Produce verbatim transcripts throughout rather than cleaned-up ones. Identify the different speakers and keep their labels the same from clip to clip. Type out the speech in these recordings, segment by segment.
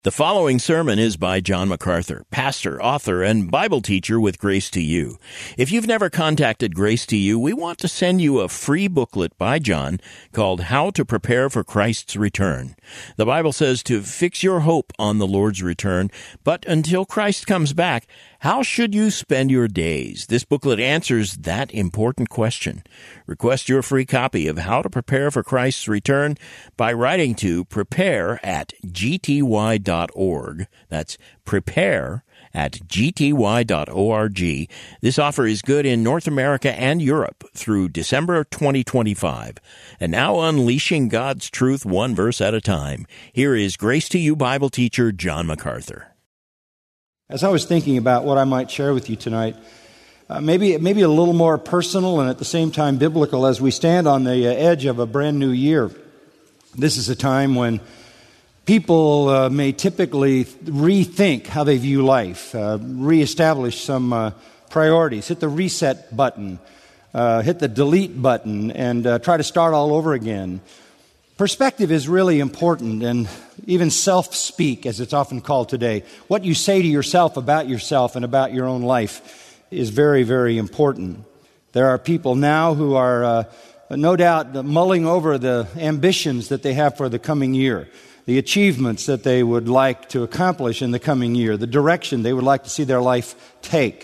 Speaker 1: The following sermon is by John MacArthur, pastor, author, and Bible teacher with Grace to You. If you've never contacted Grace to You, we want to send you a free booklet by John called How to Prepare for Christ's Return. The Bible says to fix your hope on the Lord's return, but until Christ comes back, how should you spend your days? This booklet answers that important question. Request your free copy of How to Prepare for Christ's Return by writing to prepare at g t y dot org. That's prepare at g t y dot org. This offer is good in North America and Europe through December twenty twenty-five. And now unleashing God's truth one verse at a time. Here is Grace to You Bible teacher John MacArthur.
Speaker 2: As I was thinking about what I might share with you tonight, uh, maybe maybe a little more personal and at the same time biblical as we stand on the uh, edge of a brand new year. This is a time when people uh, may typically rethink how they view life, uh, reestablish some uh, priorities, hit the reset button, uh, hit the delete button, and uh, try to start all over again. Perspective is really important, and even self-speak, as it's often called today. What you say to yourself about yourself and about your own life is very, very important. There are people now who are uh, no doubt mulling over the ambitions that they have for the coming year, the achievements that they would like to accomplish in the coming year, the direction they would like to see their life take.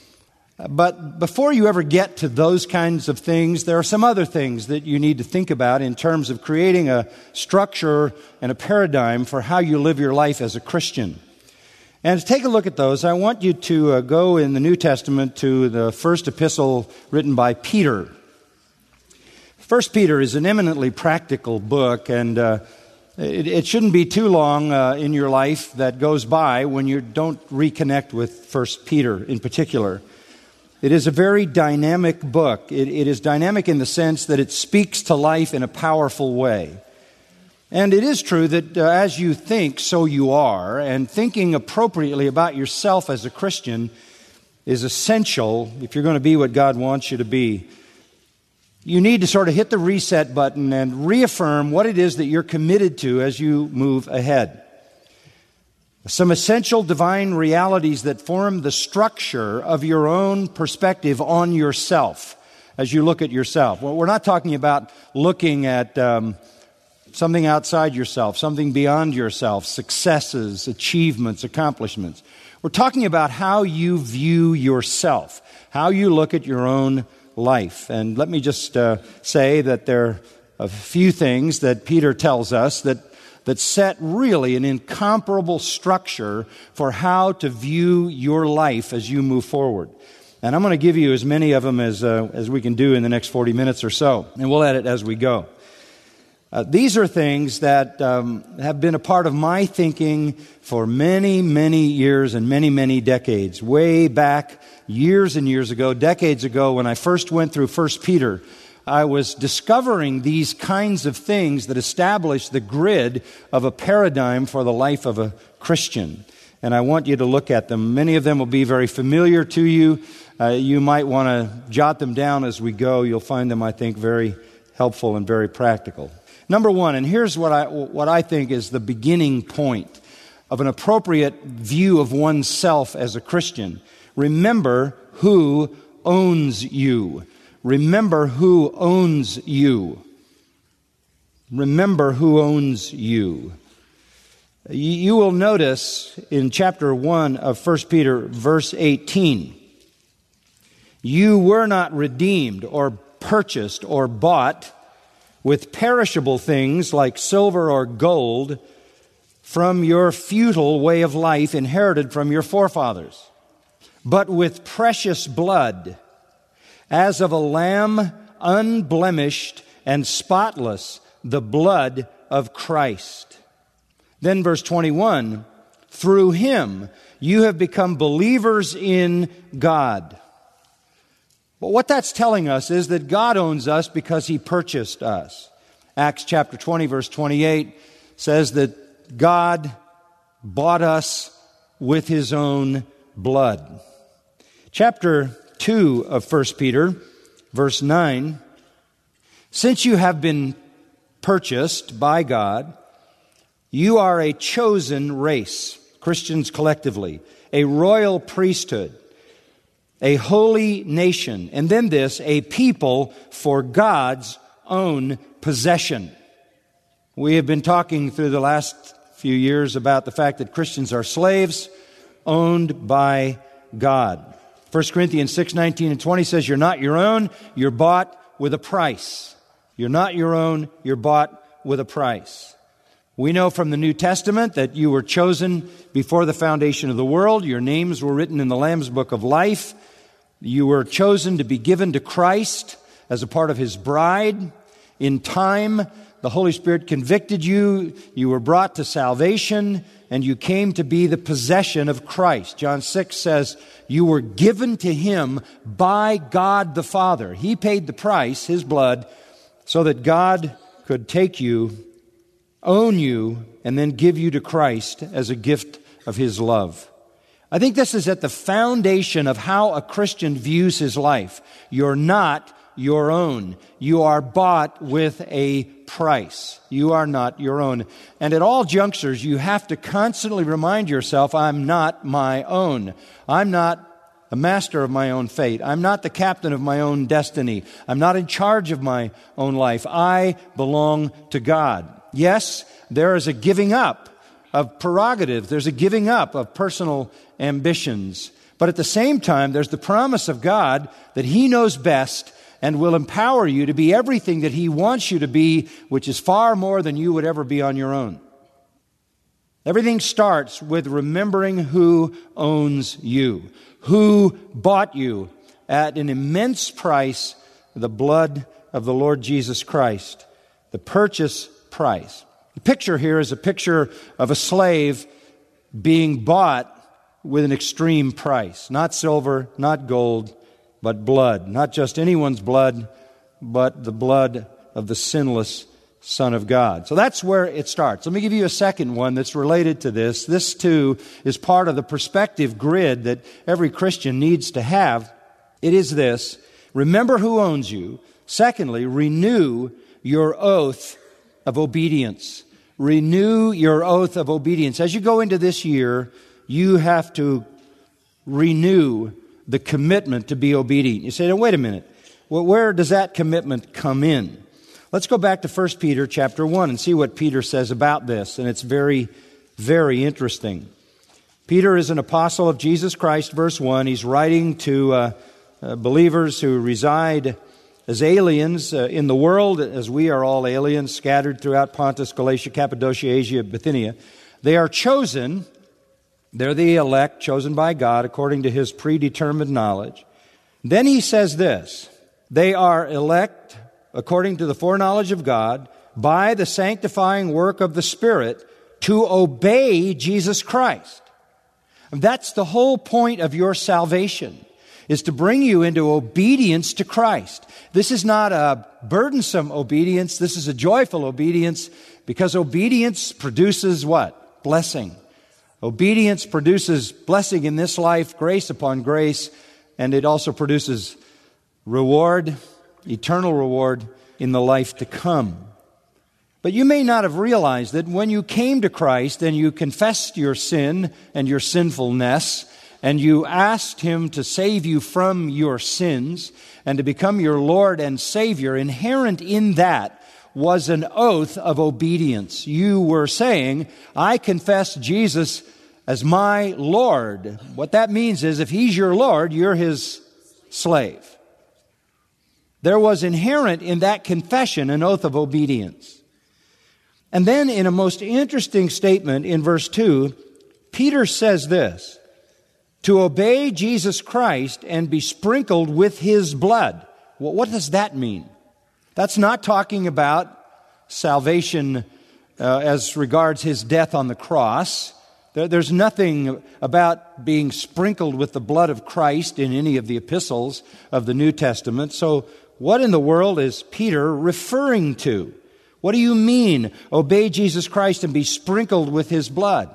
Speaker 2: But before you ever get to those kinds of things, there are some other things that you need to think about in terms of creating a structure and a paradigm for how you live your life as a Christian. And to take a look at those, I want you to uh, go in the New Testament to the first epistle written by Peter. First Peter is an eminently practical book, and uh, it, it shouldn't be too long uh, in your life that goes by when you don't reconnect with First Peter in particular. It is a very dynamic book. It, it is dynamic in the sense that it speaks to life in a powerful way. And it is true that uh, as you think, so you are, and thinking appropriately about yourself as a Christian is essential if you're going to be what God wants you to be. You need to sort of hit the reset button and reaffirm what it is that you're committed to as you move ahead. Some essential divine realities that form the structure of your own perspective on yourself as you look at yourself. Well, we're not talking about looking at um, something outside yourself, something beyond yourself, successes, achievements, accomplishments. We're talking about how you view yourself, how you look at your own life. And let me just uh, say that there are a few things that Peter tells us that that set really an incomparable structure for how to view your life as you move forward. And I'm going to give you as many of them as uh, as we can do in the next forty minutes or so, and we'll edit as we go. Uh, these are things that um, have been a part of my thinking for many, many years and many, many decades. Way back, years and years ago, decades ago, when I first went through First Peter, I was discovering these kinds of things that establish the grid of a paradigm for the life of a Christian. And I want you to look at them. Many of them will be very familiar to you. Uh, you might want to jot them down as we go. You'll find them, I think, very helpful and very practical. Number one, and here's what I, what I think is the beginning point of an appropriate view of oneself as a Christian. Remember who owns you. Remember who owns you. Remember who owns you. You will notice in chapter one of First Peter, verse eighteen, you were not redeemed or purchased or bought with perishable things like silver or gold from your futile way of life inherited from your forefathers, but with precious blood, as of a lamb unblemished and spotless, the blood of Christ. Then verse twenty-one, through him you have become believers in God. Well, what that's telling us is that God owns us because he purchased us. Acts chapter twenty, verse twenty-eight says that God bought us with his own blood. Chapter two of First Peter, verse nine, since you have been purchased by God, You are a chosen race, Christians collectively, a royal priesthood, a holy nation, and then this, a people for God's own possession. We have been talking through the last few years about the fact that Christians are slaves owned by God. First Corinthians six, nineteen and twenty says, you're not your own, you're bought with a price. You're not your own, you're bought with a price. We know from the New Testament that you were chosen before the foundation of the world. Your names were written in the Lamb's Book of Life. You were chosen to be given to Christ as a part of His bride. In time, the Holy Spirit convicted you. You were brought to salvation, and you came to be the possession of Christ. John six says, you were given to Him by God the Father. He paid the price, His blood, so that God could take you, own you, and then give you to Christ as a gift of His love. I think this is at the foundation of how a Christian views his life. You're not your own. You are bought with a price. You are not your own. And at all junctures, you have to constantly remind yourself, I'm not my own. I'm not the master of my own fate. I'm not the captain of my own destiny. I'm not in charge of my own life. I belong to God. Yes, there is a giving up of prerogative. There's a giving up of personal ambitions. But at the same time, there's the promise of God that He knows best and will empower you to be everything that He wants you to be, which is far more than you would ever be on your own. Everything starts with remembering who owns you, who bought you at an immense price, the blood of the Lord Jesus Christ, the purchase price. The picture here is a picture of a slave being bought with an extreme price. Not silver, not gold, but blood. Not just anyone's blood, but the blood of the sinless Son of God. So that's where it starts. Let me give you a second one that's related to this. This too is part of the perspective grid that every Christian needs to have. It is this: remember who owns you. Secondly, renew your oath of obedience. Renew your oath of obedience. As you go into this year, you have to renew the commitment to be obedient. You say, now, wait a minute. Well, where does that commitment come in? Let's go back to First Peter chapter one and see what Peter says about this. And it's very, very interesting. Peter is an apostle of Jesus Christ, verse one. He's writing to uh, uh, believers who reside as aliens uh, in the world, as we are all aliens, scattered throughout Pontus, Galatia, Cappadocia, Asia, Bithynia. They are chosen. They're the elect, chosen by God according to His predetermined knowledge. Then he says this: they are elect according to the foreknowledge of God by the sanctifying work of the Spirit to obey Jesus Christ. That's the whole point of your salvation, is to bring you into obedience to Christ. This is not a burdensome obedience. This is a joyful obedience, because obedience produces what? Blessing. Obedience produces blessing in this life, grace upon grace, and it also produces reward, eternal reward in the life to come. But you may not have realized that when you came to Christ and you confessed your sin and your sinfulness, and you asked Him to save you from your sins and to become your Lord and Savior, inherent in that was an oath of obedience. You were saying, I confess Jesus as my Lord. What that means is, if He's your Lord, you're His slave. There was inherent in that confession an oath of obedience. And then in a most interesting statement in verse two, Peter says this: to obey Jesus Christ and be sprinkled with His blood. Well, what does that mean? That's not talking about salvation uh, as regards His death on the cross. There, there's nothing about being sprinkled with the blood of Christ in any of the epistles of the New Testament. So what in the world is Peter referring to? What do you mean, obey Jesus Christ and be sprinkled with His blood?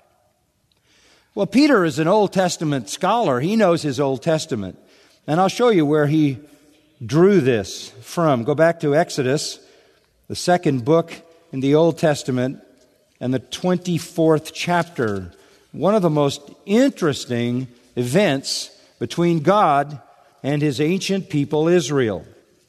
Speaker 2: Well, Peter is an Old Testament scholar. He knows his Old Testament. And I'll show you where he drew this from. Go back to Exodus, the second book in the Old Testament, and the twenty-fourth chapter. One of the most interesting events between God and his ancient people, Israel.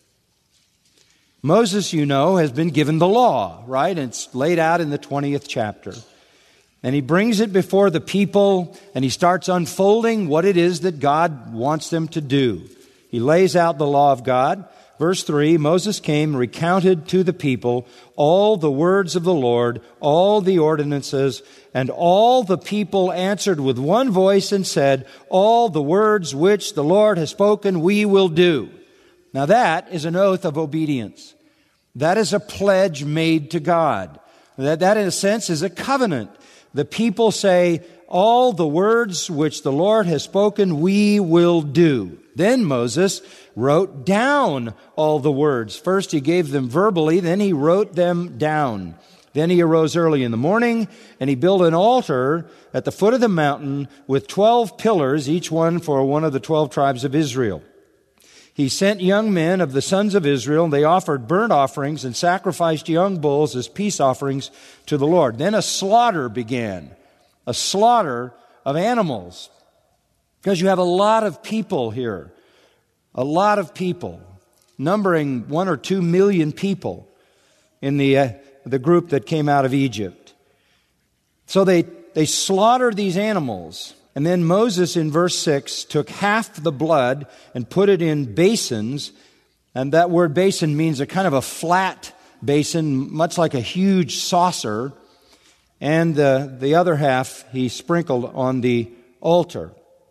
Speaker 2: Moses, you know, has been given the law, right? And it's laid out in the twentieth chapter. And he brings it before the people, and he starts unfolding what it is that God wants them to do. He lays out the law of God. Verse three, Moses came, recounted to the people all the words of the Lord, all the ordinances, and all the people answered with one voice and said, all the words which the Lord has spoken we will do. Now that is an oath of obedience. That is a pledge made to God. That, that in a sense is a covenant. The people say, all the words which the Lord has spoken we will do. Then Moses wrote down all the words. First he gave them verbally, then he wrote them down. Then he arose early in the morning, and he built an altar at the foot of the mountain with twelve pillars, each one for one of the twelve tribes of Israel. He sent young men of the sons of Israel, and they offered burnt offerings and sacrificed young bulls as peace offerings to the Lord. Then a slaughter began, a slaughter of animals. Because you have a lot of people here, a lot of people, numbering one or two million people in the uh, the group that came out of Egypt. So they, they slaughtered these animals. And then Moses in verse six took half the blood and put it in basins. And that word basin means a kind of a flat basin, much like a huge saucer. And uh, the other half he sprinkled on the altar.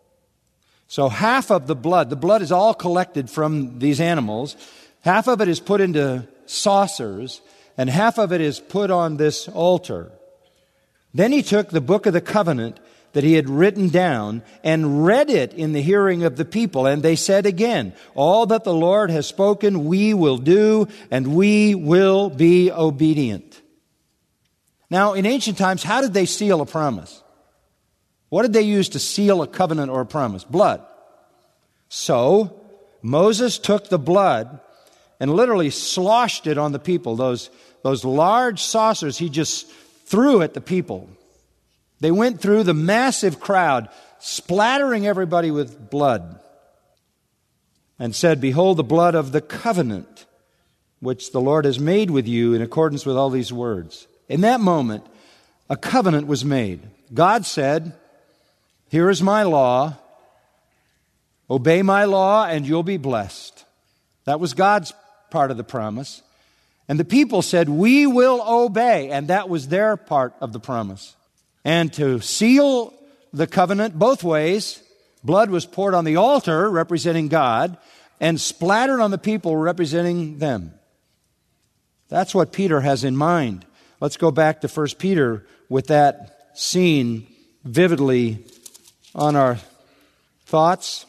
Speaker 2: So half of the blood, the blood is all collected from these animals. Half of it is put into saucers, and half of it is put on this altar. Then he took the book of the covenant that he had written down and read it in the hearing of the people. And they said again, all that the Lord has spoken we will do, and we will be obedient. Now, in ancient times, how did they seal a promise? What did they use to seal a covenant or a promise? Blood. So, Moses took the blood and literally sloshed it on the people. Those, those large saucers, he just threw at the people. They went through the massive crowd, splattering everybody with blood, and said, behold the blood of the covenant, which the Lord has made with you in accordance with all these words. In that moment, a covenant was made. God said, here is my law. Obey my law and you'll be blessed. That was God's part of the promise. And the people said, we will obey. And that was their part of the promise. And to seal the covenant both ways, blood was poured on the altar representing God and splattered on the people representing them. That's what Peter has in mind. Let's go back to First Peter with that scene vividly on our thoughts.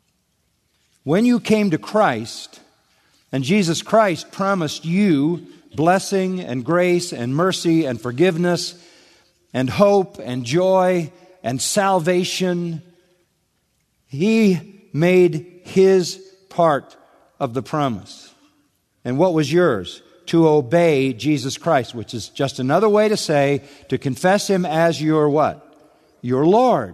Speaker 2: When you came to Christ, and Jesus Christ promised you blessing and grace and mercy and forgiveness and hope and joy and salvation, He made His part of the promise. And what was yours? To obey Jesus Christ, which is just another way to say to confess Him as your what? Your Lord.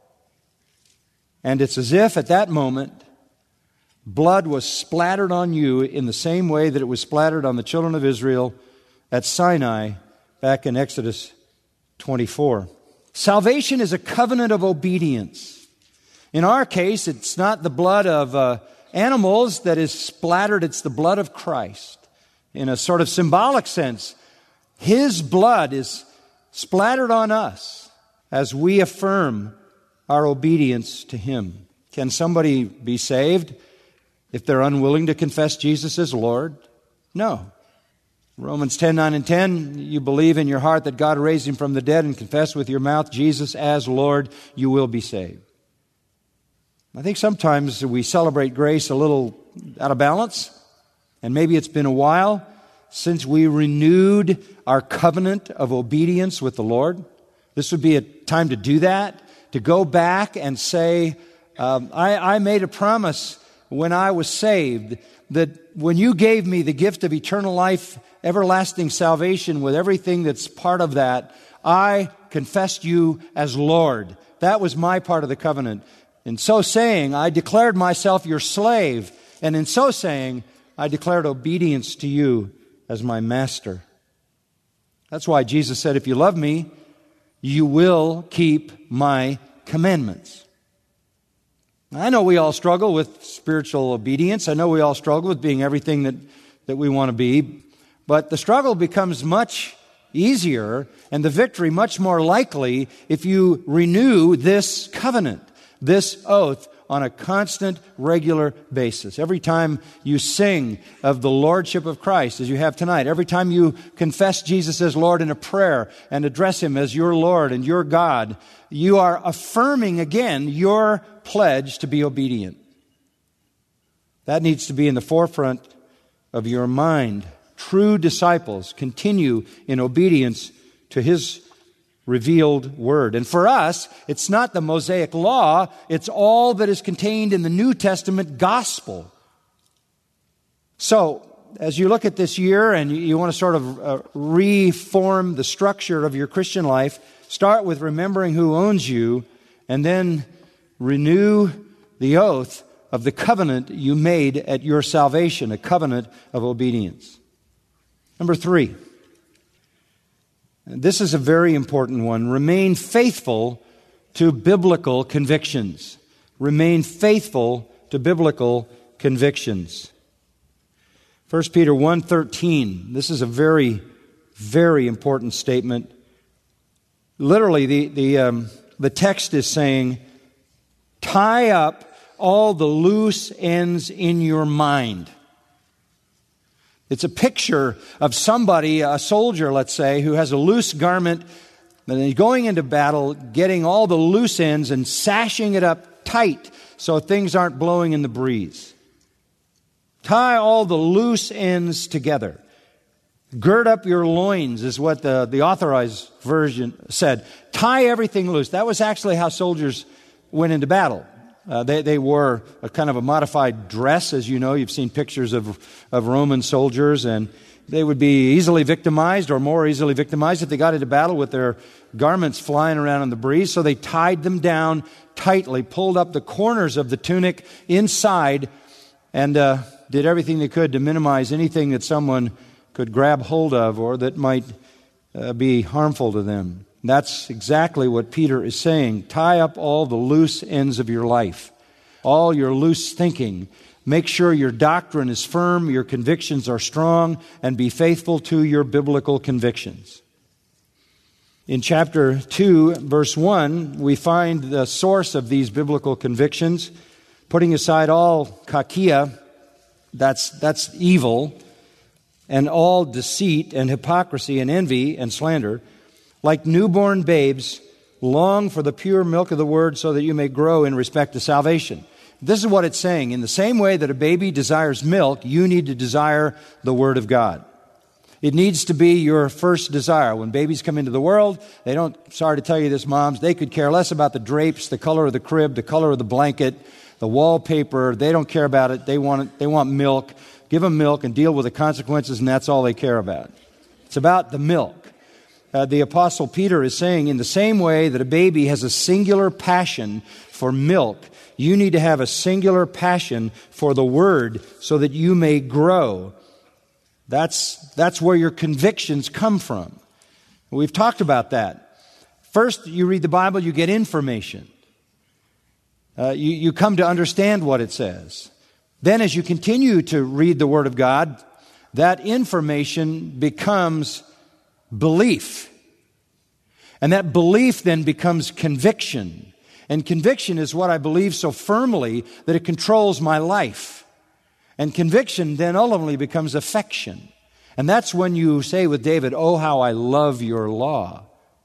Speaker 2: And it's as if at that moment blood was splattered on you in the same way that it was splattered on the children of Israel at Sinai back in Exodus twenty-four. Salvation is a covenant of obedience. In our case, it's not the blood of uh, animals that is splattered, it's the blood of Christ. In a sort of symbolic sense, His blood is splattered on us as we affirm our obedience to Him. Can somebody be saved if they're unwilling to confess Jesus as Lord? No. Romans ten, nine and ten, you believe in your heart that God raised Him from the dead and confess with your mouth Jesus as Lord, you will be saved. I think sometimes we celebrate grace a little out of balance. And maybe it's been a while since we renewed our covenant of obedience with the Lord. This would be a time to do that, to go back and say, um, I, I made a promise when I was saved that when you gave me the gift of eternal life everlasting salvation with everything that's part of that, I confessed you as Lord. That was my part of the covenant. In so saying, I declared myself your slave, and in so saying, I declared obedience to you as my master. That's why Jesus said, if you love me, you will keep my commandments. I know we all struggle with spiritual obedience. I know we all struggle with being everything that, that we want to be. But the struggle becomes much easier and the victory much more likely if you renew this covenant, this oath, on a constant, regular basis. Every time you sing of the Lordship of Christ, as you have tonight, every time you confess Jesus as Lord in a prayer and address Him as your Lord and your God, you are affirming again your pledge to be obedient. That needs to be in the forefront of your mind. True disciples continue in obedience to His revealed Word. And for us, it's not the Mosaic Law, it's all that is contained in the New Testament gospel. So, as you look at this year and you, you want to sort of uh, reform the structure of your Christian life, start with remembering who owns you, and then renew the oath of the covenant you made at your salvation, a covenant of obedience. Number three, this is a very important one. Remain faithful to biblical convictions. Remain faithful to biblical convictions. First Peter one thirteen. This is a very, very important statement. Literally, the the um, the text is saying, tie up all the loose ends in your mind. It's a picture of somebody, a soldier, let's say, who has a loose garment, and he's going into battle, getting all the loose ends and sashing it up tight so things aren't blowing in the breeze. Tie all the loose ends together. Gird up your loins is what the, the authorized version said. Tie everything loose. That was actually how soldiers went into battle. Uh, they, they wore a kind of a modified dress, as you know. You've seen pictures of, of Roman soldiers, and they would be easily victimized or more easily victimized if they got into battle with their garments flying around in the breeze. So they tied them down tightly, pulled up the corners of the tunic inside, and uh, did everything they could to minimize anything that someone could grab hold of or that might uh, be harmful to them. That's exactly what Peter is saying. Tie up all the loose ends of your life, all your loose thinking. Make sure your doctrine is firm, your convictions are strong, and be faithful to your biblical convictions. In chapter two, verse one, we find the source of these biblical convictions. Putting aside all kakia, that's, that's evil, and all deceit and hypocrisy and envy and slander, like newborn babes, long for the pure milk of the Word so that you may grow in respect to salvation. This is what it's saying. In the same way that a baby desires milk, you need to desire the Word of God. It needs to be your first desire. When babies come into the world, they don't, sorry to tell you this, moms, they could care less about the drapes, the color of the crib, the color of the blanket, the wallpaper. They don't care about it. They want it, they want milk. Give them milk and deal with the consequences, and that's all they care about. It's about the milk. Uh, the Apostle Peter is saying, in the same way that a baby has a singular passion for milk, you need to have a singular passion for the Word so that you may grow. That's, that's where your convictions come from. We've talked about that. First, you read the Bible, you get information. Uh, you, you come to understand what it says. Then as you continue to read the Word of God, that information becomes belief. And that belief then becomes conviction. And conviction is what I believe so firmly that it controls my life. And conviction then ultimately becomes affection. And that's when you say with David, "Oh, how I love your law."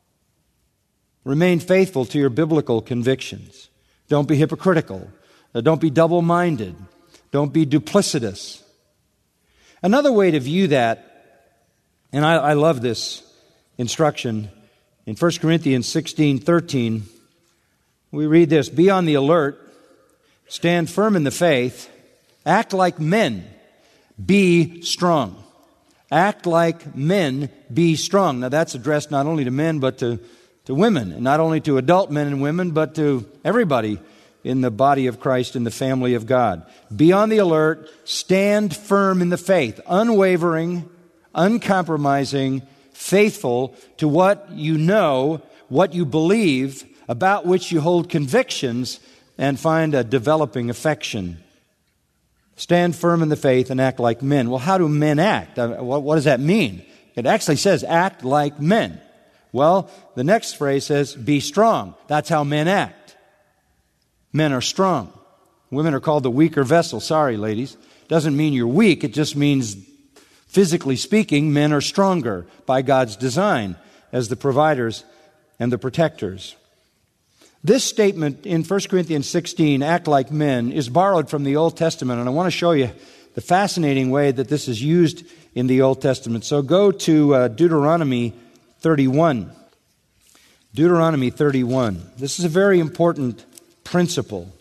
Speaker 2: Remain faithful to your biblical convictions. Don't be hypocritical. Don't be double-minded. Don't be duplicitous. Another way to view that, and I, I love this instruction, in First Corinthians sixteen thirteen, we read this: "Be on the alert, stand firm in the faith, act like men, be strong." Act like men, be strong. Now that's addressed not only to men, but to, to women. And not only to adult men and women, but to everybody in the body of Christ, in the family of God. Be on the alert, stand firm in the faith, unwavering, uncompromising, faithful to what you know, what you believe, about which you hold convictions, and find a developing affection. Stand firm in the faith and act like men. Well, how do men act? What, what does that mean? It actually says act like men. Well, the next phrase says be strong. That's how men act. Men are strong. Women are called the weaker vessel. Sorry, ladies. Doesn't mean you're weak. It just means, physically speaking, men are stronger by God's design as the providers and the protectors. This statement in First Corinthians sixteen, act like men, is borrowed from the Old Testament, and I want to show you the fascinating way that this is used in the Old Testament. So go to uh, Deuteronomy thirty-one. Deuteronomy thirty-one. This is a very important principle.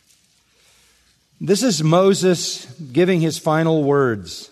Speaker 2: This is Moses giving his final words.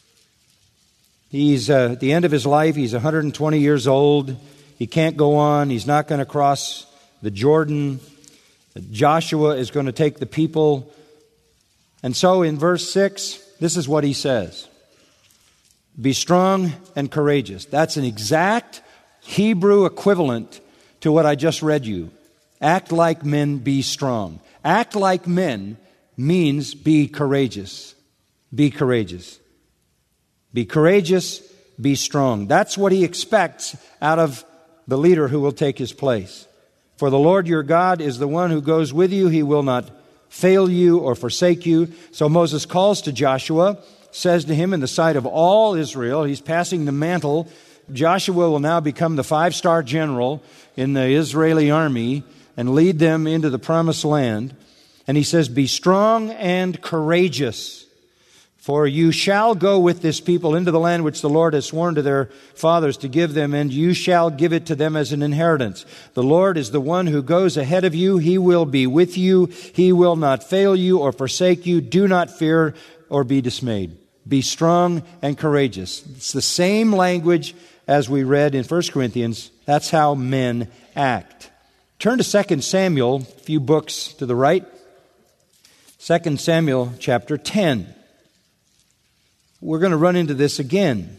Speaker 2: He's uh, at the end of his life. He's one hundred twenty years old. He can't go on. He's not going to cross the Jordan. Joshua is going to take the people. And so in verse six, this is what he says. Be strong and courageous. That's an exact Hebrew equivalent to what I just read you. Act like men, be strong. Act like men means be courageous. Be courageous. Be courageous, be strong. That's what he expects out of the leader who will take his place. For the Lord your God is the one who goes with you. He will not fail you or forsake you. So Moses calls to Joshua, says to him in the sight of all Israel, he's passing the mantle. Joshua will now become the five-star general in the Israeli army and lead them into the promised land. And he says, be strong and courageous, for you shall go with this people into the land which the Lord has sworn to their fathers to give them, and you shall give it to them as an inheritance. The Lord is the one who goes ahead of you. He will be with you. He will not fail you or forsake you. Do not fear or be dismayed. Be strong and courageous. It's the same language as we read in First Corinthians. That's how men act. Turn to Second Samuel, a few books to the right. Second Samuel chapter ten. We're going to run into this again.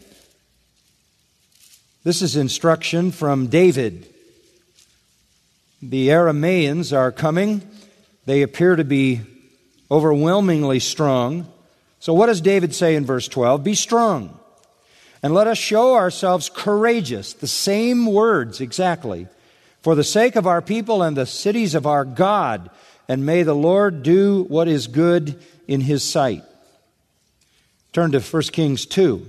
Speaker 2: This is instruction from David. The Arameans are coming. They appear to be overwhelmingly strong. So what does David say in verse twelve? Be strong, and let us show ourselves courageous. The same words exactly. For the sake of our people and the cities of our God, and may the Lord do what is good in His sight. Turn to First Kings two.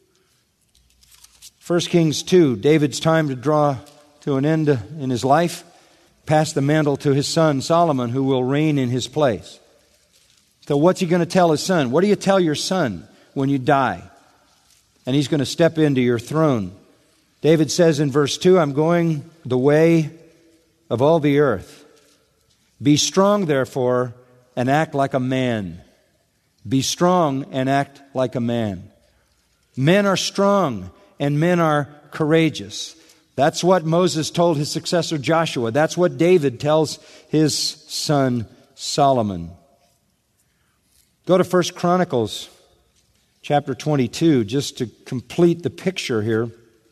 Speaker 2: First Kings two, David's time to draw to an end in his life. Pass the mantle to his son Solomon, who will reign in his place. So what's he going to tell his son? What do you tell your son when you die? And he's going to step into your throne. David says in verse two, I'm going the way of all the earth. Be strong, therefore, and act like a man. Be strong and act like a man. Men are strong and men are courageous. That's what Moses told his successor Joshua. That's what David tells his son Solomon. Go to First Chronicles chapter twenty-two just to complete the picture here.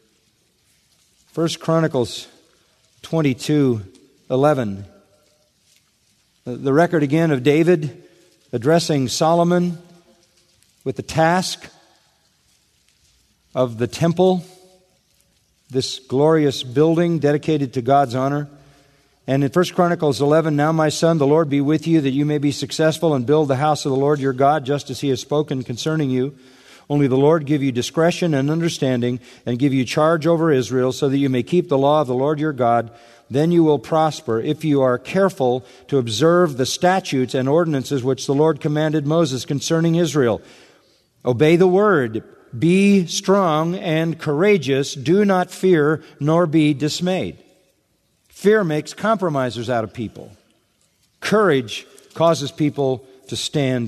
Speaker 2: First Chronicles twenty-two eleven. The record again of David addressing Solomon with the task of the temple, this glorious building dedicated to God's honor. And in First Chronicles eleven, now my son, the Lord be with you, that you may be successful and build the house of the Lord your God, just as He has spoken concerning you. Only the Lord give you discretion and understanding, and give you charge over Israel, so that you may keep the law of the Lord your God. Then you will prosper if you are careful to observe the statutes and ordinances which the Lord commanded Moses concerning Israel. Obey the word. Be strong and courageous. Do not fear nor be dismayed. Fear makes compromisers out of people. Courage causes people to stand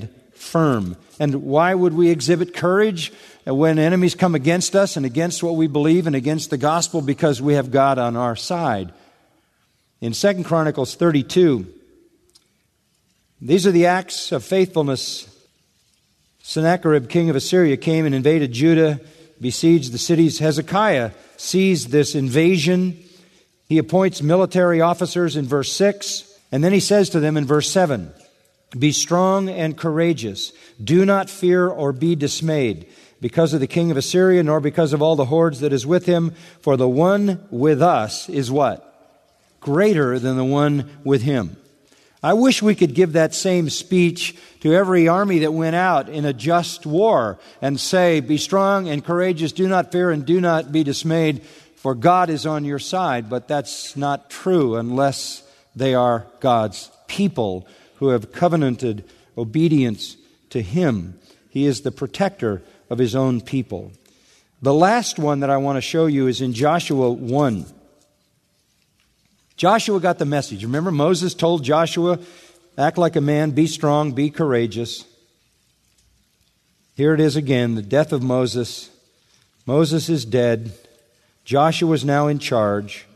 Speaker 2: firm. And why would we exhibit courage when enemies come against us and against what we believe and against the gospel? Because we have God on our side. In Second Chronicles thirty-two, these are the acts of faithfulness. Sennacherib, king of Assyria, came and invaded Judah, besieged the cities. Hezekiah sees this invasion. He appoints military officers in verse six, and then he says to them in verse seven, "Be strong and courageous. Do not fear or be dismayed because of the king of Assyria, nor because of all the hordes that is with him. For the one with us is" what? "Greater than the one with him." I wish we could give that same speech to every army that went out in a just war and say, "Be strong and courageous, do not fear and do not be dismayed, for God is on your side." But that's not true unless they are God's people who have covenanted obedience to Him. He is the protector of His own people. The last one that I want to show you is in Joshua one. Joshua got the message. Remember, Moses told Joshua, act like a man, be strong, be courageous. Here it is again, the death of Moses. Moses is dead. Joshua is now in charge.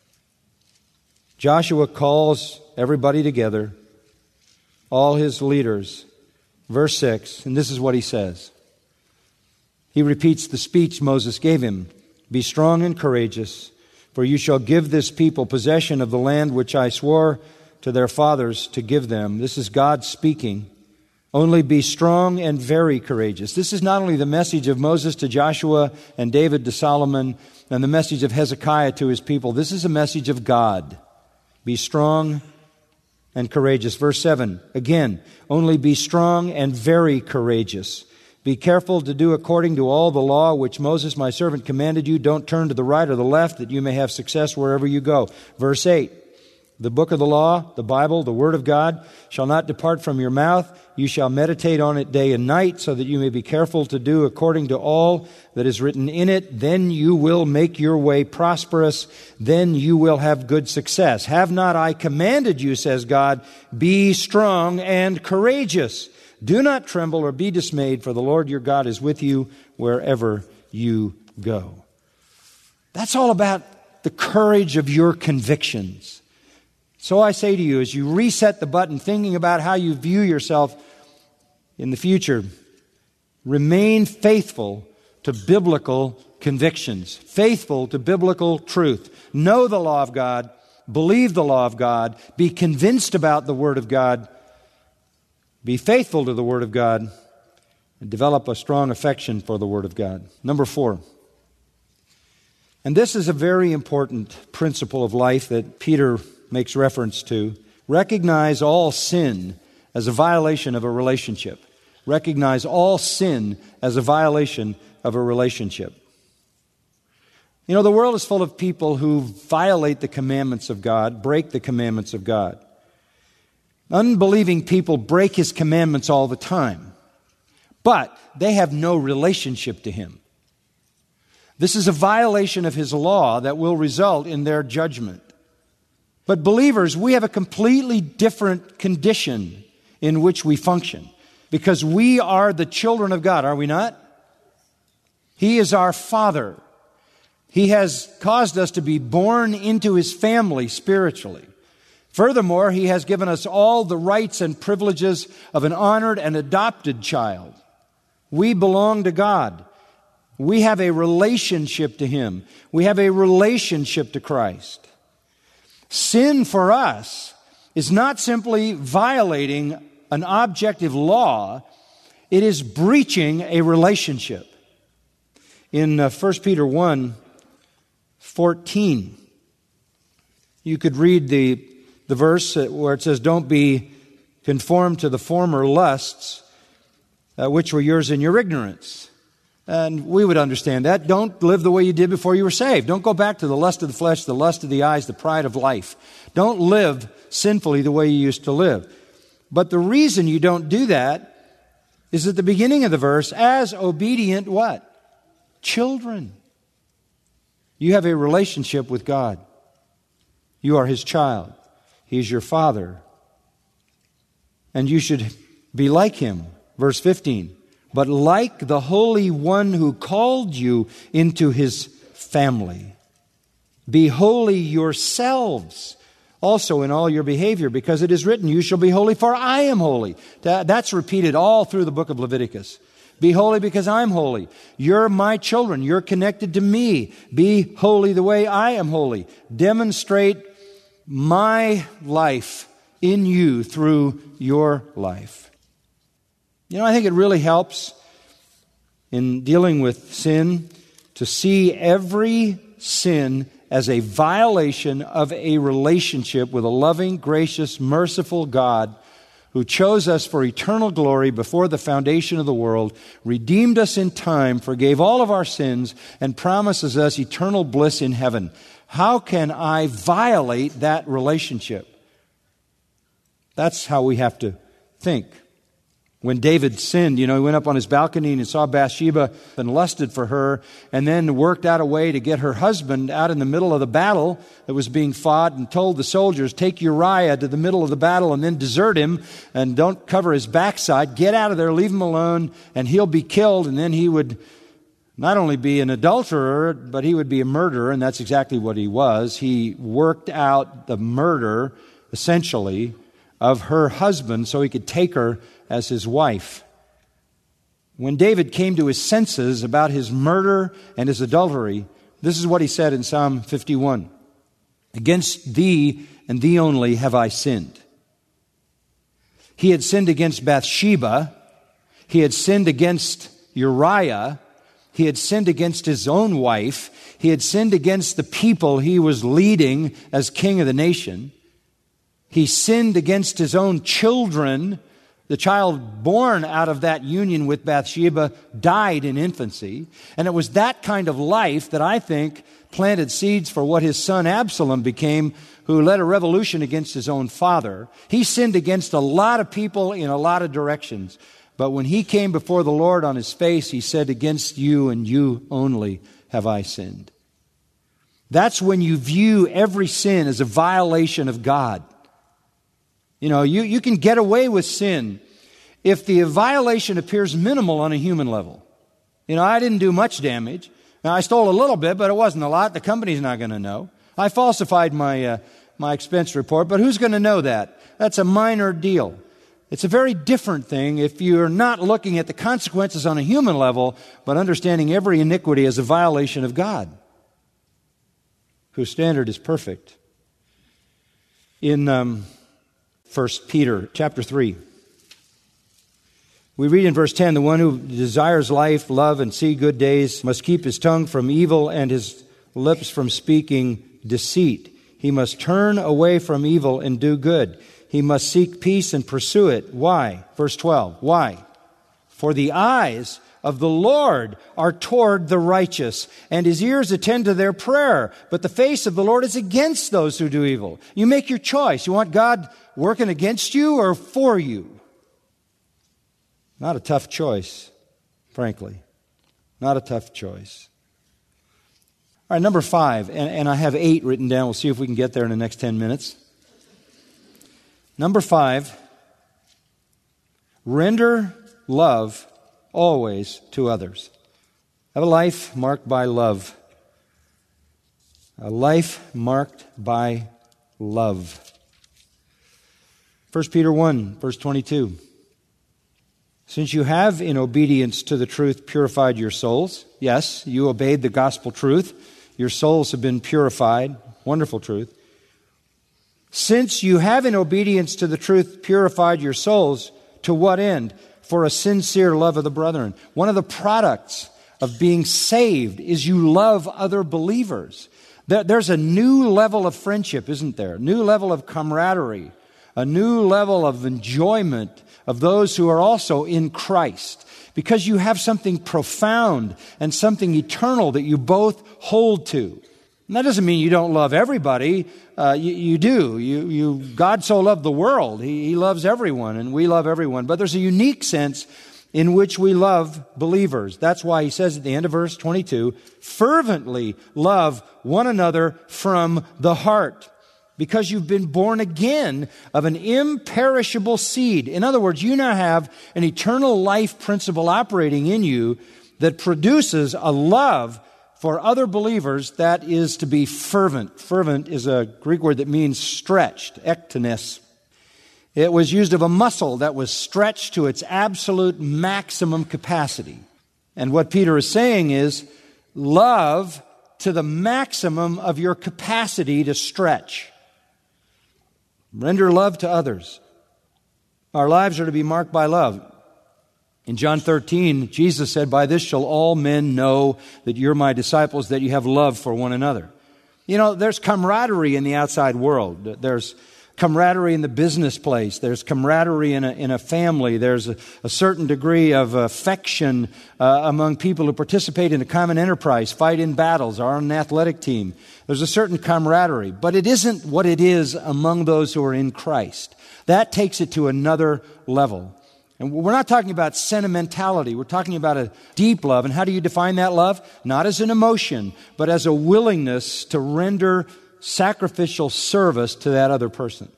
Speaker 2: Joshua calls everybody together, all his leaders. Verse six, and this is what he says. He repeats the speech Moses gave him. "Be strong and courageous, for you shall give this people possession of the land which I swore to their fathers to give them." This is God speaking. "Only be strong and very courageous." This is not only the message of Moses to Joshua and David to Solomon and the message of Hezekiah to his people. This is a message of God. Be strong and courageous. Verse seven, again, "Only be strong and very courageous. Be careful to do according to all the law which Moses my servant commanded you. Don't turn to the right or the left, that you may have success wherever you go." Verse eight, "The book of the law, the Bible, the Word of God, shall not depart from your mouth. You shall meditate on it day and night, so that you may be careful to do according to all that is written in it. Then you will make your way prosperous. Then you will have good success. Have not I commanded you, says God, be strong and courageous. Do not tremble or be dismayed, for the Lord your God is with you wherever you go." That's all about the courage of your convictions. So I say to you, as you reset the button, thinking about how you view yourself in the future, remain faithful to biblical convictions, faithful to biblical truth. Know the law of God, believe the law of God, be convinced about the Word of God, be faithful to the Word of God, and develop a strong affection for the Word of God. Number four. And this is a very important principle of life that Peter makes reference to. Recognize all sin as a violation of a relationship. Recognize all sin as a violation of a relationship. You know, the world is full of people who violate the commandments of God, break the commandments of God. Unbelieving people break His commandments all the time, but they have no relationship to Him. This is a violation of His law that will result in their judgment. But believers, we have a completely different condition in which we function, because we are the children of God, are we not? He is our Father. He has caused us to be born into His family spiritually. Furthermore, He has given us all the rights and privileges of an honored and adopted child. We belong to God. We have a relationship to Him. We have a relationship to Christ. Sin for us is not simply violating an objective law. It is breaching a relationship. In uh, First Peter one fourteen, you could read the The verse where it says, "Don't be conformed to the former lusts, uh, which were yours in your ignorance." And we would understand that. Don't live the way you did before you were saved. Don't go back to the lust of the flesh, the lust of the eyes, the pride of life. Don't live sinfully the way you used to live. But the reason you don't do that is at the beginning of the verse, as obedient what? Children. You have a relationship with God. You are His child. He's your Father. And you should be like Him. Verse fifteen, but like the Holy One who called you into His family, be holy yourselves also in all your behavior, because it is written, you shall be holy, for I am holy. That, that's repeated all through the book of Leviticus. Be holy because I'm holy. You're my children. You're connected to me. Be holy the way I am holy. Demonstrate my life in you through your life. You know, I think it really helps in dealing with sin to see every sin as a violation of a relationship with a loving, gracious, merciful God who chose us for eternal glory before the foundation of the world, redeemed us in time, forgave all of our sins, and promises us eternal bliss in heaven. How can I violate that relationship? That's how we have to think. When David sinned, you know, he went up on his balcony and he saw Bathsheba and lusted for her, and then worked out a way to get her husband out in the middle of the battle that was being fought, and told the soldiers, take Uriah to the middle of the battle and then desert him and don't cover his backside. Get out of there, leave him alone, and he'll be killed. And then he would not only be an adulterer, but he would be a murderer, and that's exactly what he was. He worked out the murder, essentially, of her husband so he could take her as his wife. When David came to his senses about his murder and his adultery, this is what he said in Psalm fifty-one. Against thee and thee only have I sinned. He had sinned against Bathsheba. He had sinned against Uriah. He had sinned against his own wife. He had sinned against the people he was leading as king of the nation. He sinned against his own children. The child born out of that union with Bathsheba died in infancy. And it was that kind of life that I think planted seeds for what his son Absalom became, who led a revolution against his own father. He sinned against a lot of people in a lot of directions. But when he came before the Lord on his face, he said, against you and you only have I sinned. That's when you view every sin as a violation of God. You know, you, you can get away with sin if the violation appears minimal on a human level. You know, I didn't do much damage. Now, I stole a little bit, but it wasn't a lot. The company's not going to know. I falsified my uh, my expense report, but who's going to know that? That's a minor deal. It's a very different thing if you're not looking at the consequences on a human level, but understanding every iniquity as a violation of God, whose standard is perfect. In um, First Peter chapter three, we read in verse ten, the one who desires life, love, and see good days must keep his tongue from evil and his lips from speaking deceit. He must turn away from evil and do good. He must seek peace and pursue it. Why? Verse twelve. Why? For the eyes of the Lord are toward the righteous, and His ears attend to their prayer. But the face of the Lord is against those who do evil. You make your choice. You want God working against you or for you? Not a tough choice, frankly. Not a tough choice. All right, number five, and, and I have eight written down. We'll see if we can get there in the next ten minutes. Number five, render love always to others. Have a life marked by love. A life marked by love. First Peter one, verse twenty-two. Since you have, in obedience to the truth, purified your souls. Yes, you obeyed the gospel truth. Your souls have been purified. Wonderful truth. Since you have, in obedience to the truth, purified your souls, to what end? For a sincere love of the brethren. One of the products of being saved is you love other believers. There's a new level of friendship, isn't there? A new level of camaraderie. A new level of enjoyment of those who are also in Christ. Because you have something profound and something eternal that you both hold to. And that doesn't mean you don't love everybody. Uh, you, you do. You, you, God so loved the world. He, he loves everyone, and we love everyone. But there's a unique sense in which we love believers. That's why he says at the end of verse twenty-two, fervently love one another from the heart. because you've been born again of an imperishable seed. In other words, you now have an eternal life principle operating in you that produces a love for other believers that is to be fervent. Fervent is a Greek word that means stretched, ektonis. It was used of a muscle that was stretched to its absolute maximum capacity. And what Peter is saying is, love to the maximum of your capacity to stretch. Render love to others. Our lives are to be marked by love. In John thirteen, Jesus said, "By this shall all men know that you're my disciples, that you have love for one another." You know, there's camaraderie in the outside world. There's camaraderie in the business place. There's camaraderie in a, in a family. There's a, a certain degree of affection uh, among people who participate in a common enterprise, fight in battles, are on an athletic team. There's a certain camaraderie, but it isn't what it is among those who are in Christ. That takes it to another level. And we're not talking about sentimentality. We're talking about a deep love. And how do you define that love? Not as an emotion, but as a willingness to render sacrificial service to that other person.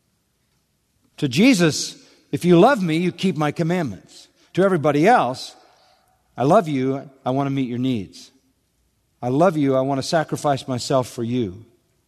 Speaker 2: To Jesus, if you love me, you keep my commandments. To everybody else, I love you, I want to meet your needs. I love you, I want to sacrifice myself for you.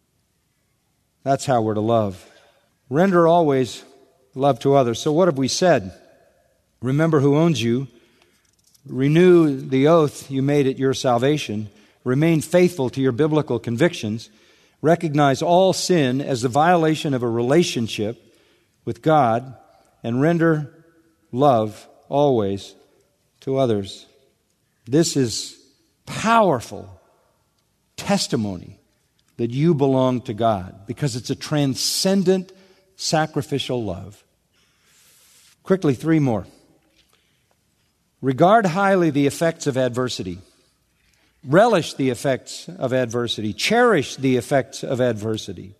Speaker 2: That's how we're to love. Render always love to others. So what have we said? Remember who owns you. Renew the oath you made at your salvation. Remain faithful to your biblical convictions. Recognize all sin as the violation of a relationship with God, and render love always to others. This is powerful testimony that you belong to God, because it's a transcendent sacrificial love. Quickly, three more. Regard highly the effects of adversity. Relish the effects of adversity. Cherish the effects of adversity.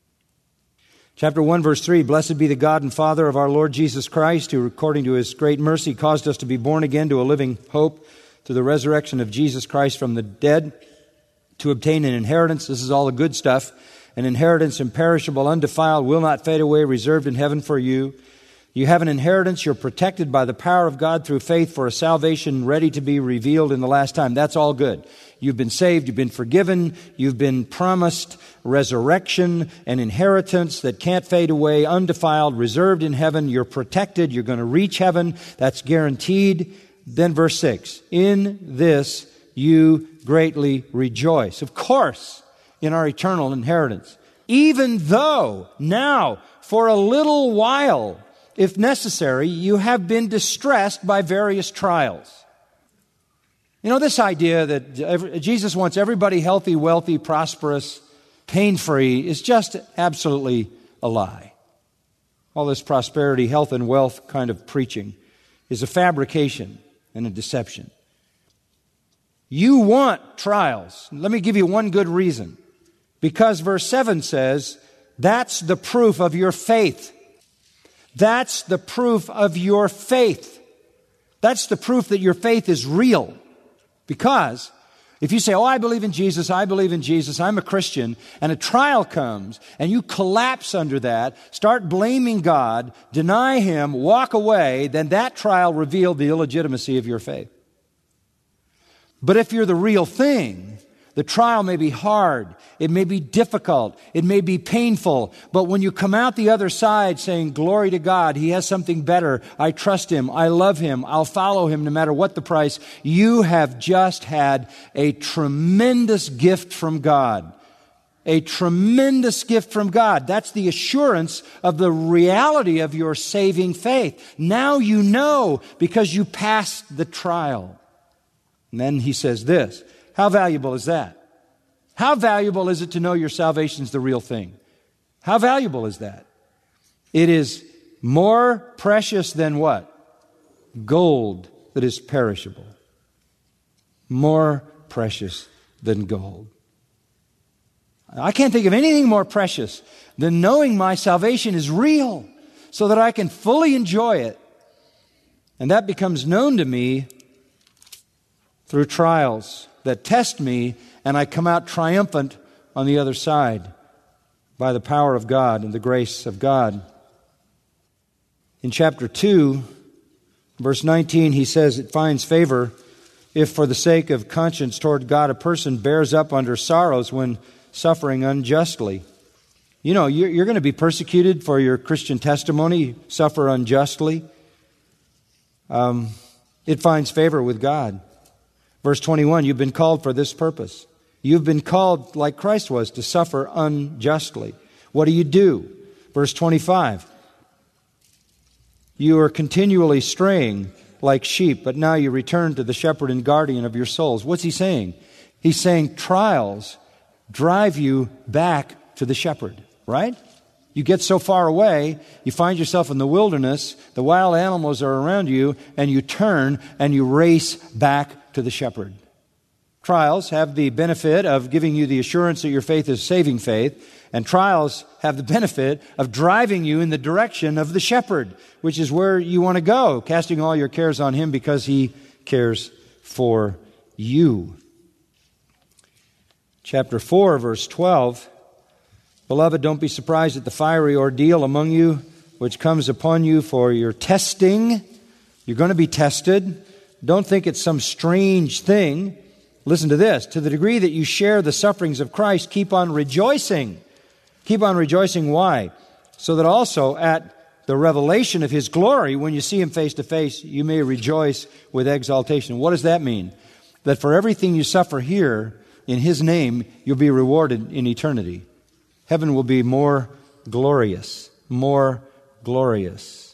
Speaker 2: Chapter one, verse three, "Blessed be the God and Father of our Lord Jesus Christ, who according to His great mercy caused us to be born again to a living hope through the resurrection of Jesus Christ from the dead, to obtain an inheritance." This is all the good stuff. "An inheritance imperishable, undefiled, will not fade away, reserved in heaven for you. You have an inheritance. You're protected by the power of God through faith for a salvation ready to be revealed in the last time." That's all good. You've been saved. You've been forgiven. You've been promised resurrection, an inheritance that can't fade away, undefiled, reserved in heaven. You're protected. You're going to reach heaven. That's guaranteed. Then verse six, "In this you greatly rejoice." Of course, in our eternal inheritance. "Even though now, for a little while, if necessary, you have been distressed by various trials." You know, this idea that every, Jesus wants everybody healthy, wealthy, prosperous, pain-free is just absolutely a lie. All this prosperity, health, and wealth kind of preaching is a fabrication and a deception. You want trials. Let me give you one good reason. Because verse seven says, that's the proof of your faith. That's the proof of your faith. That's the proof that your faith is real. Because if you say, "Oh, I believe in Jesus, I believe in Jesus, I'm a Christian," and a trial comes, and you collapse under that, start blaming God, deny Him, walk away, then that trial revealed the illegitimacy of your faith. But if you're the real thing, the trial may be hard, it may be difficult, it may be painful, but when you come out the other side saying, "Glory to God, He has something better, I trust Him, I love Him, I'll follow Him no matter what the price," you have just had a tremendous gift from God. A tremendous gift from God. That's the assurance of the reality of your saving faith. Now you know because you passed the trial. And then he says this, how valuable is that? How valuable is it to know your salvation is the real thing? How valuable is that? It is more precious than what? Gold that is perishable. More precious than gold. I can't think of anything more precious than knowing my salvation is real so that I can fully enjoy it. And that becomes known to me through trials that test me, and I come out triumphant on the other side. by the power of God and the grace of God. In chapter two, verse nineteen, he says it finds favor if for the sake of conscience toward God a person bears up under sorrows when suffering unjustly. You know, you're, you're going to be persecuted for your Christian testimony, suffer unjustly. Um, it finds favor with God. Verse twenty-one, you've been called for this purpose. You've been called, like Christ was, to suffer unjustly. What do you do? Verse twenty-five, you are continually straying like sheep, but now you return to the shepherd and guardian of your souls. What's he saying? He's saying trials drive you back to the shepherd, right? You get so far away, you find yourself in the wilderness, the wild animals are around you, and you turn and you race back to the shepherd. Trials have the benefit of giving you the assurance that your faith is saving faith, and trials have the benefit of driving you in the direction of the shepherd, which is where you want to go, casting all your cares on him because he cares for you. Chapter four, verse twelve, beloved, don't be surprised at the fiery ordeal among you, which comes upon you for your testing. You're going to be tested. Don't think it's some strange thing. Listen to this. To the degree that you share the sufferings of Christ, keep on rejoicing. Keep on rejoicing. Why? So that also at the revelation of His glory, when you see Him face to face, you may rejoice with exaltation. What does that mean? That for everything you suffer here, in His name, you'll be rewarded in eternity. Heaven will be more glorious, more glorious.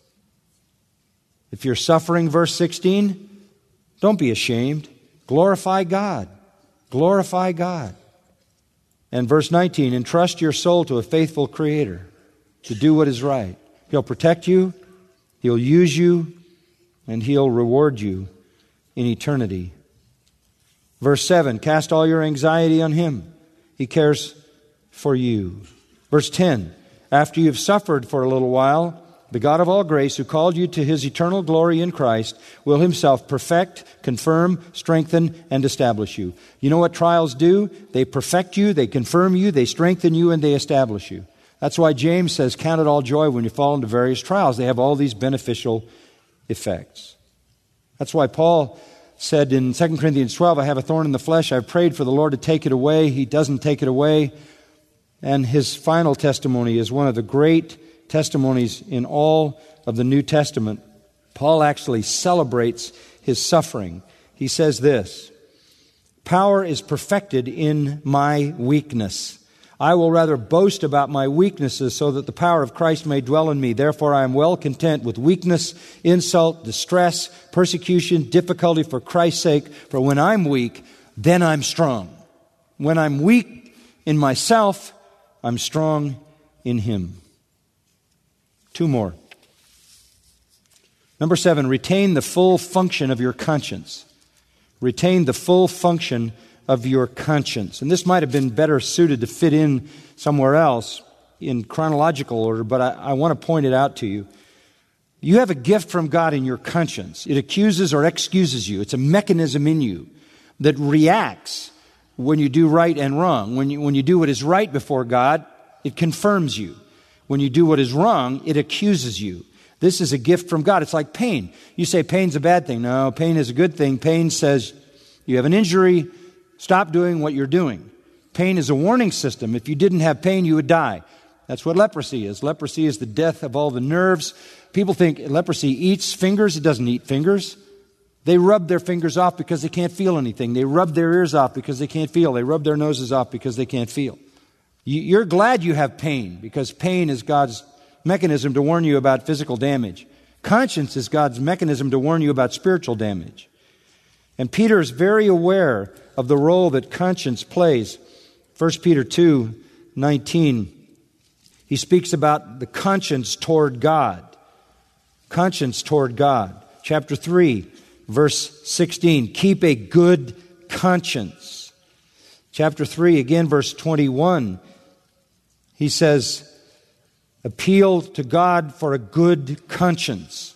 Speaker 2: If you're suffering, verse sixteen, don't be ashamed. Glorify God. Glorify God. And verse nineteen, entrust your soul to a faithful Creator to do what is right. He'll protect you, He'll use you, and He'll reward you in eternity. Verse seven, cast all your anxiety on Him. He cares for you. Verse ten, after you've suffered for a little while, the God of all grace, who called you to His eternal glory in Christ, will Himself perfect, confirm, strengthen, and establish you. You know what trials do? They perfect you, they confirm you, they strengthen you, and they establish you. That's why James says, count it all joy when you fall into various trials. They have all these beneficial effects. That's why Paul said in Second Corinthians twelve, I have a thorn in the flesh. I've prayed for the Lord to take it away. He doesn't take it away. And his final testimony is one of the great testimonies in all of the New Testament. Paul actually celebrates his suffering. He says this, power is perfected in my weakness. I will rather boast about my weaknesses so that the power of Christ may dwell in me. Therefore, I am well content with weakness, insult, distress, persecution, difficulty for Christ's sake. For when I'm weak, then I'm strong. When I'm weak in myself, I'm strong in Him. Two more. Number seven, retain the full function of your conscience. Retain the full function of your conscience. And this might have been better suited to fit in somewhere else in chronological order, but I, I want to point it out to you. You have a gift from God in your conscience. It accuses or excuses you. It's a mechanism in you that reacts when you do right and wrong. When you, when you do what is right before God, it confirms you. When you do what is wrong, it accuses you. This is a gift from God. It's like pain. You say pain's a bad thing. No, pain is a good thing. Pain says you have an injury, stop doing what you're doing. Pain is a warning system. If you didn't have pain, you would die. That's what leprosy is. Leprosy is the death of all the nerves. People think leprosy eats fingers. It doesn't eat fingers. They rub their fingers off because they can't feel anything. They rub their ears off because they can't feel. They rub their noses off because they can't feel. You're glad you have pain because pain is God's mechanism to warn you about physical damage. Conscience is God's mechanism to warn you about spiritual damage. And Peter is very aware of the role that conscience plays. First Peter two nineteen, he speaks about the conscience toward God. Conscience toward God. Chapter three, verse sixteen, keep a good conscience. Chapter three, again, verse twenty-one, he says, appeal to God for a good conscience.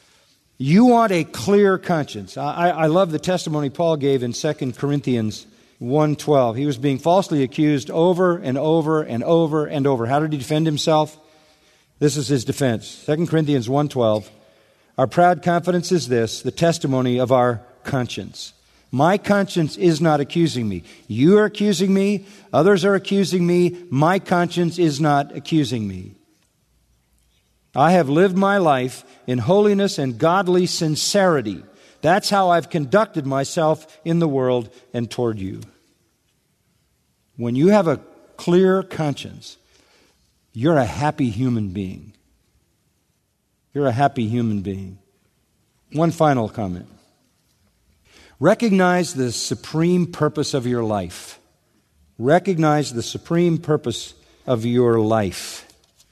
Speaker 2: You want a clear conscience. I, I love the testimony Paul gave in Second Corinthians one twelve. He was being falsely accused over and over and over and over. How did he defend himself? This is his defense. Second Corinthians one twelve. Our proud confidence is this, the testimony of our conscience. My conscience is not accusing me. You are accusing me. Others are accusing me. My conscience is not accusing me. I have lived my life in holiness and godly sincerity. That's how I've conducted myself in the world and toward you. When you have a clear conscience, you're a happy human being. You're a happy human being. One final comment. Recognize the supreme purpose of your life. Recognize the supreme purpose of your life.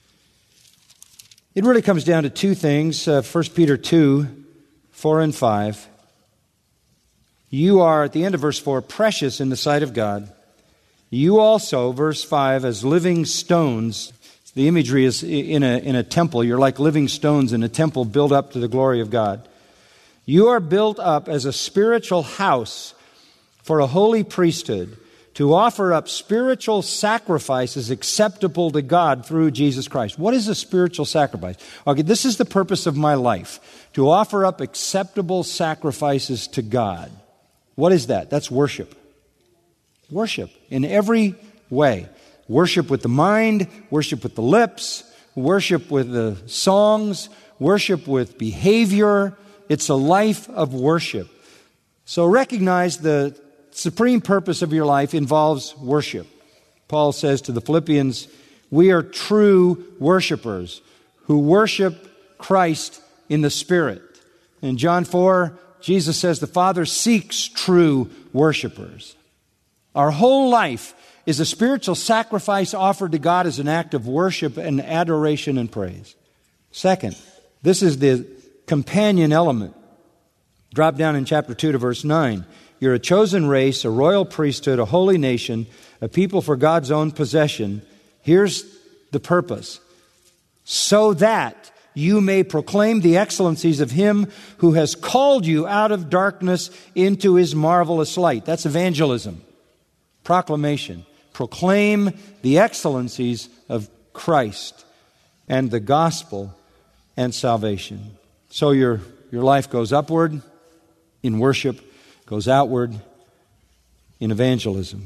Speaker 2: It really comes down to two things. Uh, First Peter two, four and five. You are, at the end of verse four, precious in the sight of God. You also, verse five, as living stones. The imagery is in a, in a temple. You're like living stones in a temple built up to the glory of God. You are built up as a spiritual house for a holy priesthood to offer up spiritual sacrifices acceptable to God through Jesus Christ. What is a spiritual sacrifice? Okay, this is the purpose of my life, to offer up acceptable sacrifices to God. What is that? That's worship. Worship in every way. Worship with the mind, worship with the lips, worship with the songs, worship with behavior. It's a life of worship. So recognize the supreme purpose of your life involves worship. Paul says to the Philippians, we are true worshipers who worship Christ in the Spirit. In John four, Jesus says the Father seeks true worshipers. Our whole life is a spiritual sacrifice offered to God as an act of worship and adoration and praise. Second, this is the companion element. Drop down in chapter two to verse nine. You're a chosen race, a royal priesthood, a holy nation, a people for God's own possession. Here's the purpose. So that you may proclaim the excellencies of Him who has called you out of darkness into His marvelous light. That's evangelism. Proclamation. Proclaim the excellencies of Christ and the gospel and salvation. So your, your life goes upward in worship, goes outward in evangelism.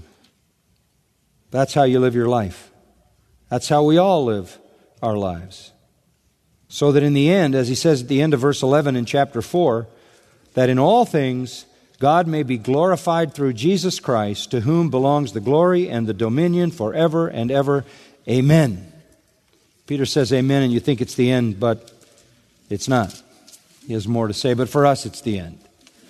Speaker 2: That's how you live your life. That's how we all live our lives. So that in the end, as he says at the end of verse eleven in chapter four, that in all things God may be glorified through Jesus Christ, to whom belongs the glory and the dominion forever and ever. Amen. Peter says amen, and you think it's the end, but it's not. He has more to say, but for us it's the end.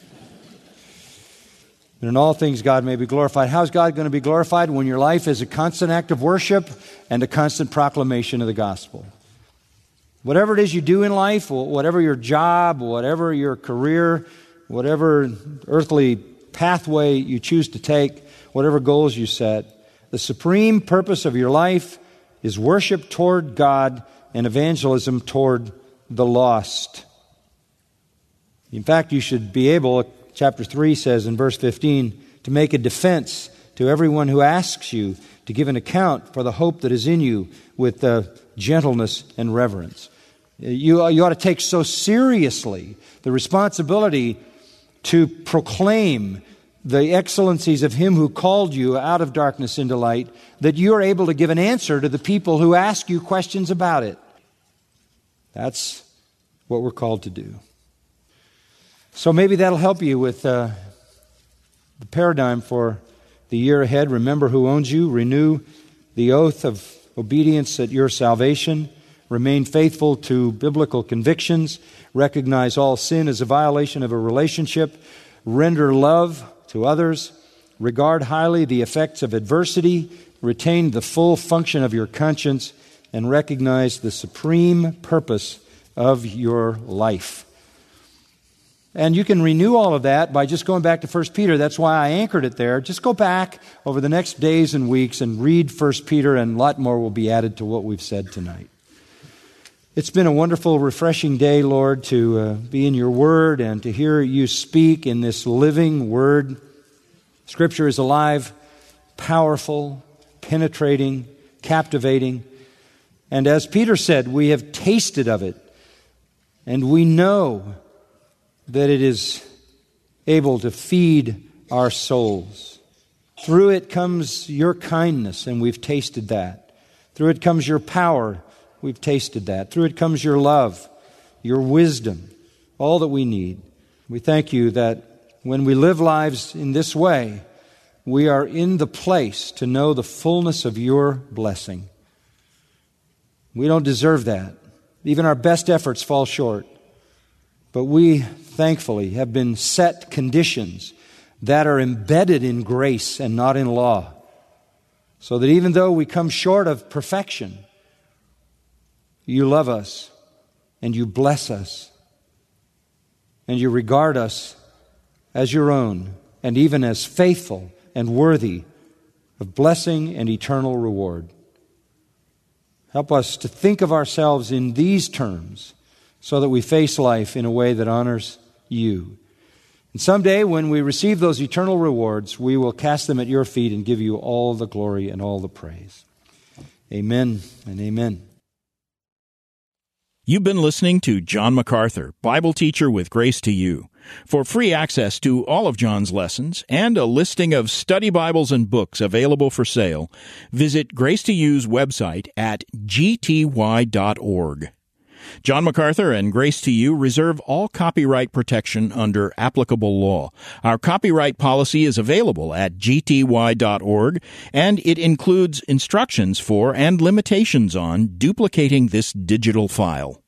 Speaker 2: And in all things God may be glorified. How's God going to be glorified? When your life is a constant act of worship and a constant proclamation of the gospel. Whatever it is you do in life, whatever your job, whatever your career, whatever earthly pathway you choose to take, whatever goals you set, the supreme purpose of your life is worship toward God and evangelism toward the lost. In fact, you should be able, chapter three says in verse fifteen, to make a defense to everyone who asks you to give an account for the hope that is in you with uh, gentleness and reverence. You, you ought to take so seriously the responsibility to proclaim the excellencies of Him who called you out of darkness into light, that you are able to give an answer to the people who ask you questions about it. That's what we're called to do. So maybe that'll help you with uh, the paradigm for the year ahead. Remember who owns you. Renew the oath of obedience at your salvation. Remain faithful to biblical convictions. Recognize all sin as a violation of a relationship. Render love to others. Regard highly the effects of adversity. Retain the full function of your conscience. And recognize the supreme purpose of your life. And you can renew all of that by just going back to First Peter. That's why I anchored it there. Just go back over the next days and weeks and read First Peter, and a lot more will be added to what we've said tonight. It's been a wonderful, refreshing day, Lord, to uh, be in your Word and to hear you speak in this living Word. Scripture is alive, powerful, penetrating, captivating. And as Peter said, we have tasted of it, and we know that it is able to feed our souls. Through it comes your kindness, and we've tasted that. Through it comes your power, we've tasted that. Through it comes your love, your wisdom, all that we need. We thank you that when we live lives in this way, we are in the place to know the fullness of your blessing. We don't deserve that. Even our best efforts fall short. But we, thankfully, have been set conditions that are embedded in grace and not in law. So that even though we come short of perfection, you love us and you bless us and you regard us as your own and even as faithful and worthy of blessing and eternal reward. Help us to think of ourselves in these terms so that we face life in a way that honors you. And someday when we receive those eternal rewards, we will cast them at your feet and give you all the glory and all the praise. Amen and amen.
Speaker 1: You've been listening to John MacArthur, Bible teacher with Grace to You. For free access to all of John's lessons and a listing of study Bibles and books available for sale, visit Grace to You's website at g t y dot org. John MacArthur and Grace to You reserve all copyright protection under applicable law. Our copyright policy is available at g t y dot org, and it includes instructions for and limitations on duplicating this digital file.